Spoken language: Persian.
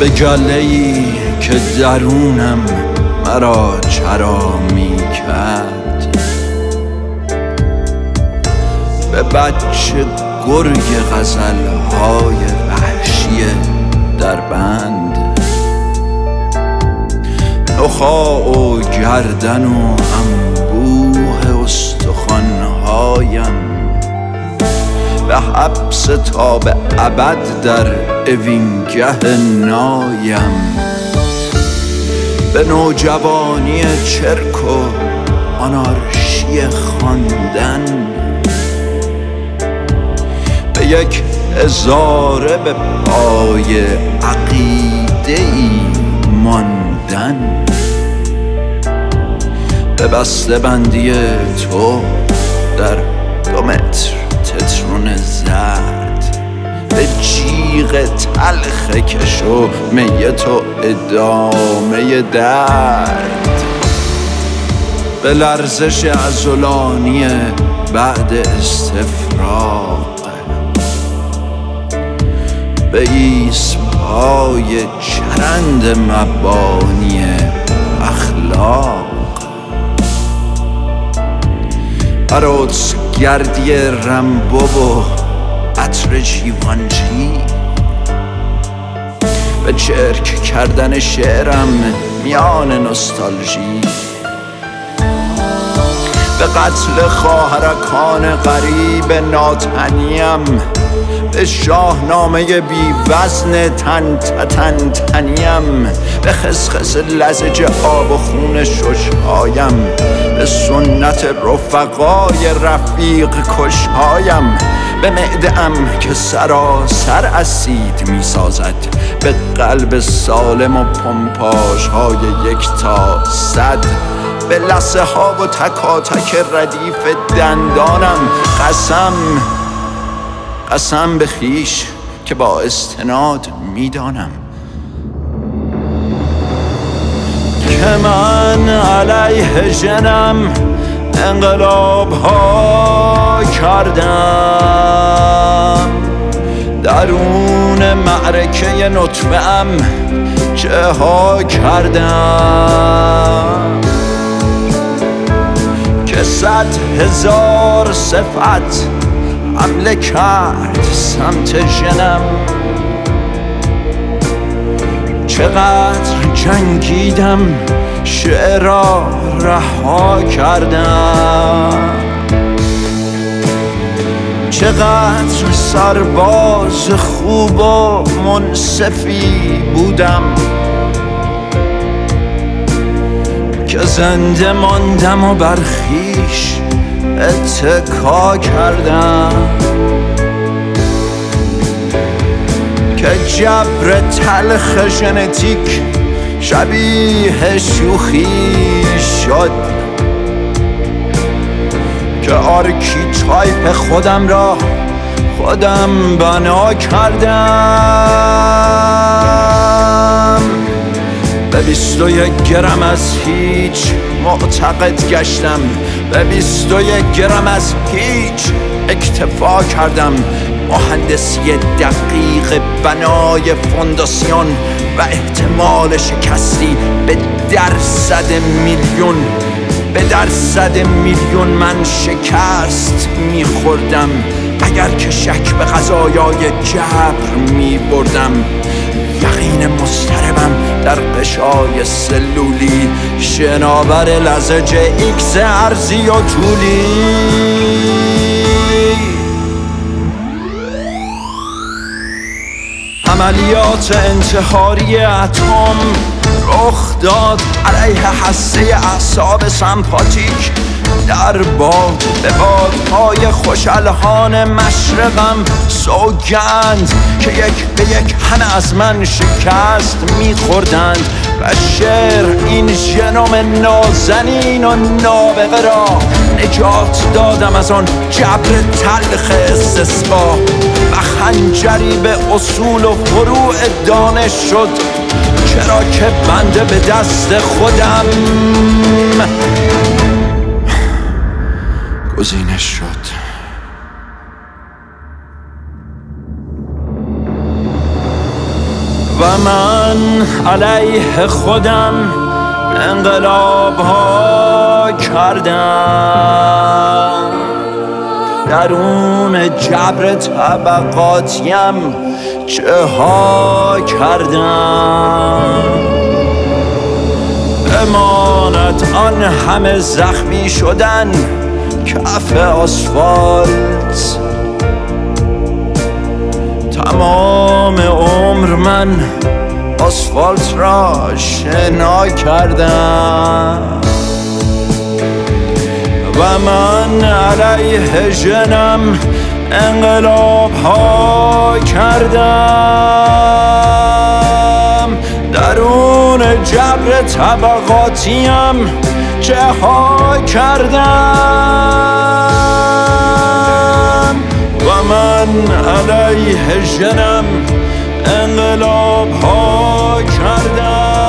به گله‌ای که درونم مرا چرا می کرد، به بچه گرگ غزل‌های وحشی در بند، نخاع و گردن و انبوه استخوان‌هایم به حبس تا به ابد در اوینگه نایم، به نوجوانی چرک و آنارشی خواندن، به یک ازاره به پای عقیده‌ای ماندن، به بسته بندی تو در 2 متر تترون زرد، به جیغ تلخ کش و می تو ادامه درد، به لرزش عضلانی بعد استفراغ، به ایسپای چرند مبانی اخلاق، عروس گردی رمبو و عطر جیوانجی، به چرک کردن شعرم میان نوستالژی، به قتل خواهرکان غریب ناتنیم، به شاهنامه بی وزن تنیم، به خسخس لزج آب و خون ششهایم، به سنت رفقای رفیق کشهایم، به معده‌ام که سراسر اسید می سازد، به قلب سالم و پمپاژ های 1 تا 100، به لثه ها و تکاتک ردیف دندانم. قسم به خویش که با استناد میدانم که من علیه ژنم انقلاب ها کردم، درون معرکه نطفه ام چه ها کردم که 100,000 صفت حمله کرد سمت ژنم، چقدر جنگیدم شعر را رها کردم، چقدر سرباز خوب و منصفی بودم که زنده ماندم و بر خویش اتکا کردم، که جبر تلخ ژنتیک شبیه شوخی شد، که آرکیتایپ خودم را خودم بنا کردم، به 21 گرم از هیچ معتقد گشتم، به 21 گرم از هیچ اکتفا کردم، مهندسی دقیق بنای فونداسیون و احتمال شکستی به درصد میلیون من شکست میخوردم اگر که شک به قضایای جبر میبردم، یقین مضطربم در غشای سلولی، شناور لزج ایکس ارضی و طولی، عملیات انتحاری اتم رخ داد علیه هسته اعصاب سمپاتیک، در باد به بادهای خوشالهان مشرقم سوگند که یک به یک همه از من شکست میخوردند و شعر این ژنوم نازنین و نابغه را نجات دادم از آن جبر تلخ استسقا و خنجری به اصول و فروع دانش شد، چرا که بنده به دست خودم گزینش شد. و من علیه خودم انقلاب ها کردم، درون جبر طبقاتیم چه ها کردم. امانت آن همه زخمی شدن کف آسفالت، تمام عمر من آسفالت را شنا کردم و من علیه ژنم انقلاب ها کردم، درون جبر طبقاتیم چه ها کردم و من علیه ژنم انقلاب ها کردم.